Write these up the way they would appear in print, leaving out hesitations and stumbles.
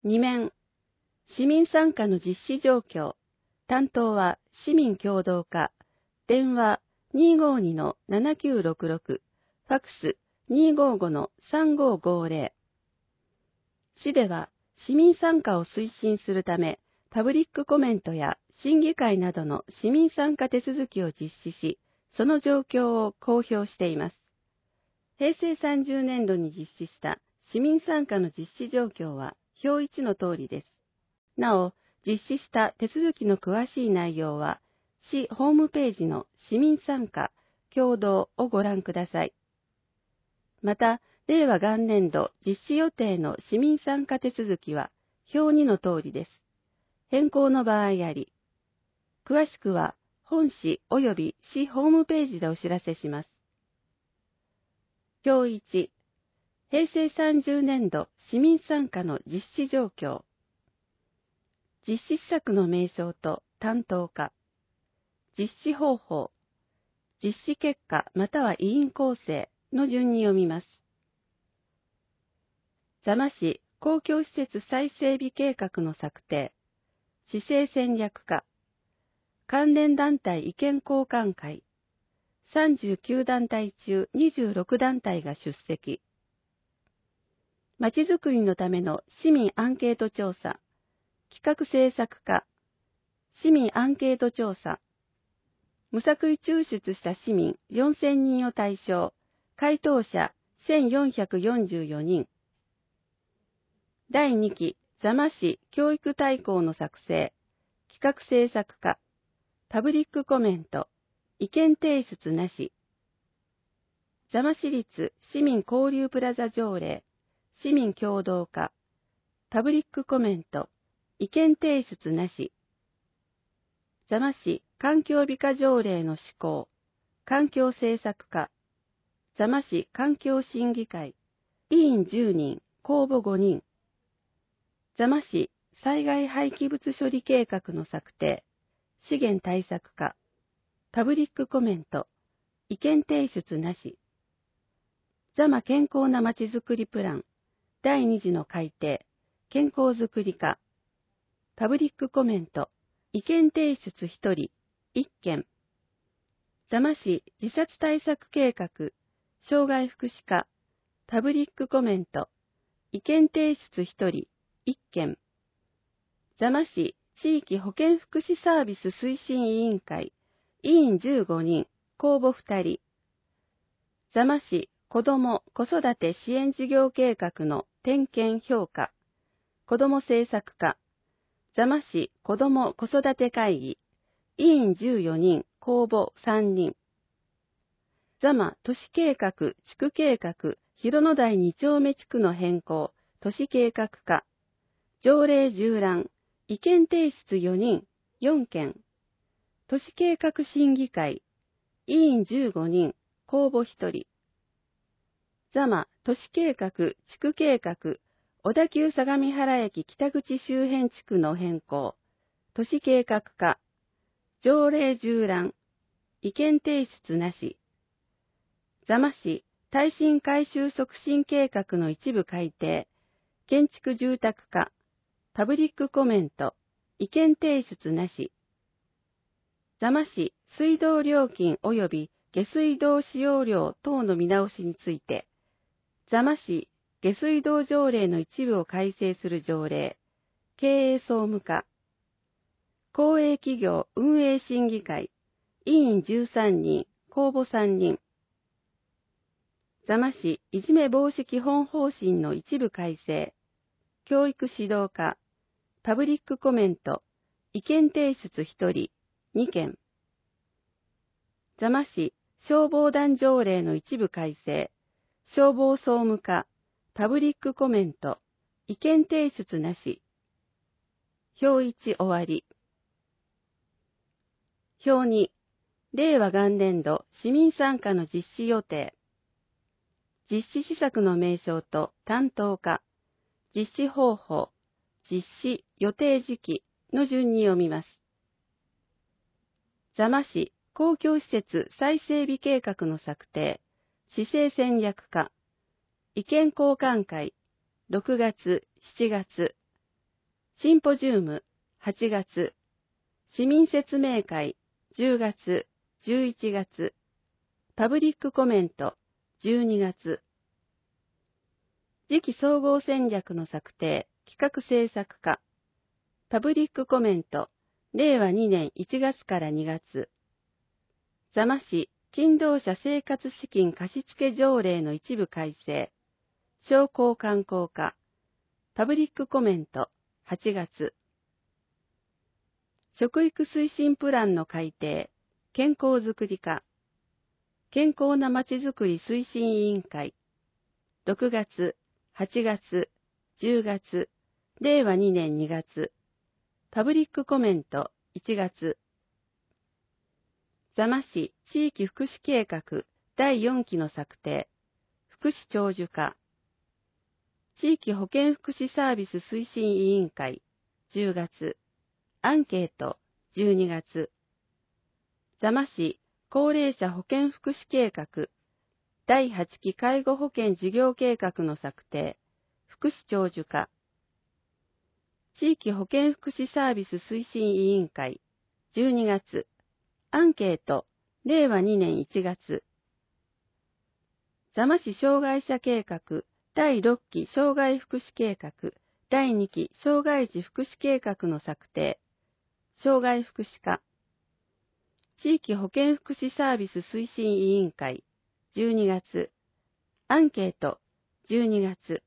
2面、市民参加の実施状況。担当は市民共同課。電話252-7966。ファックス255-3550。市では市民参加を推進するため、パブリックコメントや審議会などの市民参加手続きを実施し、その状況を公表しています。平成30年度に実施した市民参加の実施状況は表1の通りです。なお、実施した手続きの詳しい内容は、市ホームページの市民参加共同をご覧ください。また、令和元年度実施予定の市民参加手続きは表2の通りです。変更の場合あり。詳しくは本市及び市ホームページでお知らせします。表1、平成30年度市民参加の実施状況。実施施策の名称と担当課。実施方法。実施結果または委員構成の順に読みます。座間市公共施設再整備計画の策定。市政戦略課。関連団体意見交換会。39団体中26団体が出席。まちづくりのための市民アンケート調査。企画政策課。市民アンケート調査。無作為抽出した市民4000人を対象。回答者1444人。第2期座間市教育大綱の作成。企画政策課。パブリックコメント。意見提出なし。座間市立市民交流プラザ条例。市民共同課。パブリックコメント。意見提出なし。座間市環境美化条例の施行。環境政策課。座間市環境審議会。委員10人、公募5人。座間市災害廃棄物処理計画の策定。資源対策課。パブリックコメント。意見提出なし。座間健康なまちづくりプラン。第2次の改定。健康づくり課。パブリックコメント。意見提出1人、1件。座間市自殺対策計画。障害福祉課。パブリックコメント。意見提出1人、1件。座間市地域保健福祉サービス推進委員会。委員15人、公募2人。座間市子ども・子育て支援事業計画の点検評価。子ども政策課。座間市子ども・子育て会議。委員14人、公募3人。座間都市計画・地区計画、広野台2丁目地区の変更、都市計画課。条例縦覧。意見提出4人、4件。都市計画審議会。委員15人、公募1人。座間都市計画、地区計画、小田急相模原駅北口周辺地区の変更。都市計画課。条例縦覧。意見提出なし。座間市耐震改修促進計画の一部改定。建築住宅課。パブリックコメント。意見提出なし。座間市水道料金及び下水道使用料等の見直しについて、座間市下水道条例の一部を改正する条例。経営総務課。公営企業運営審議会。委員13人、公募3人。座間市いじめ防止基本方針の一部改正。教育指導課。パブリックコメント。意見提出1人、2件。座間市消防団条例の一部改正。消防総務課。パブリックコメント。意見提出なし。表1終わり。表2、令和元年度市民参加の実施予定。実施施策の名称と担当課。実施方法。実施予定時期の順に読みます。座間市公共施設再整備計画の策定。市政戦略課。意見交換会。6月、7月。 シンポジウム8月、市民説明会10月、11月、パブリックコメント12月、次期総合戦略の策定、企画制作課、パブリックコメント、令和2年1月から2月、座間市勤労者生活資金貸付条例の一部改正、商工観光課、パブリックコメント、8月、食育推進プランの改定、健康づくり課、健康なまちづくり推進委員会、6月、8月、10月、令和2年2月、パブリックコメント1月、座間市地域福祉計画第4期の策定、福祉長寿課、地域保健福祉サービス推進委員会10月、アンケート12月、座間市高齢者保健福祉計画第8期介護保険事業計画の策定、福祉長寿課、地域保健福祉サービス推進委員会12月、アンケート令和2年1月、座間市障害者計画第6期障害福祉計画第2期障害児福祉計画の策定、障害福祉課、地域保健福祉サービス推進委員会12月、アンケート12月、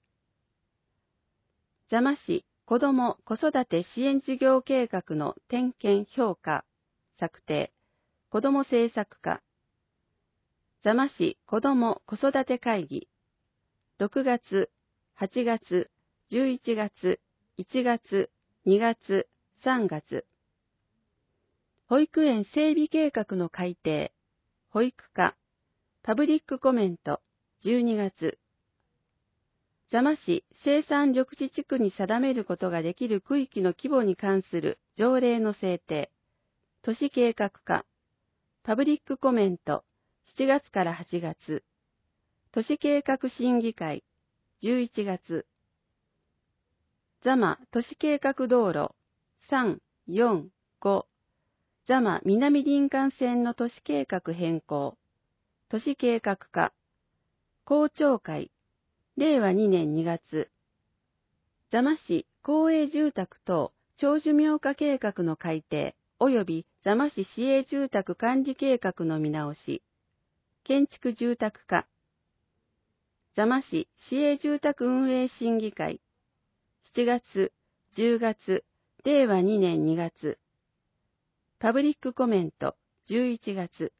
座間市子ども・子育て支援事業計画の点検・評価、策定、子ども政策課、座間市子ども・子育て会議、6月、8月、11月、1月、2月、3月、保育園整備計画の改定、保育課、パブリックコメント、12月、座間市生産緑地地区に定めることができる区域の規模に関する条例の制定、都市計画課、パブリックコメント、7月から8月、都市計画審議会、11月、座間都市計画道路、3、4、5、座間南林間線の都市計画変更、都市計画課、公聴会、令和2年2月、座間市公営住宅等長寿命化計画の改定及び座間市市営住宅管理計画の見直し、建築住宅課、座間市市営住宅運営審議会、7月、10月、令和2年2月、パブリックコメント、11月、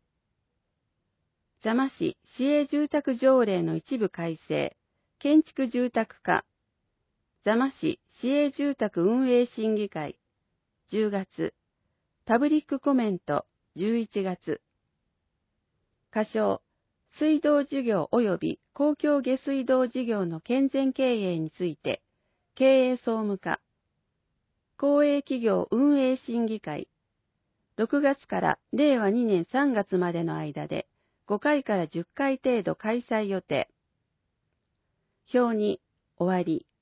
座間市市営住宅条例の一部改正、建築住宅課、座間市市営住宅運営審議会、10月、パブリックコメント、11月、仮称、水道事業及び公共下水道事業の健全経営について、経営総務課、公営企業運営審議会、6月から令和2年3月までの間で5回から10回程度開催予定。表に終わり。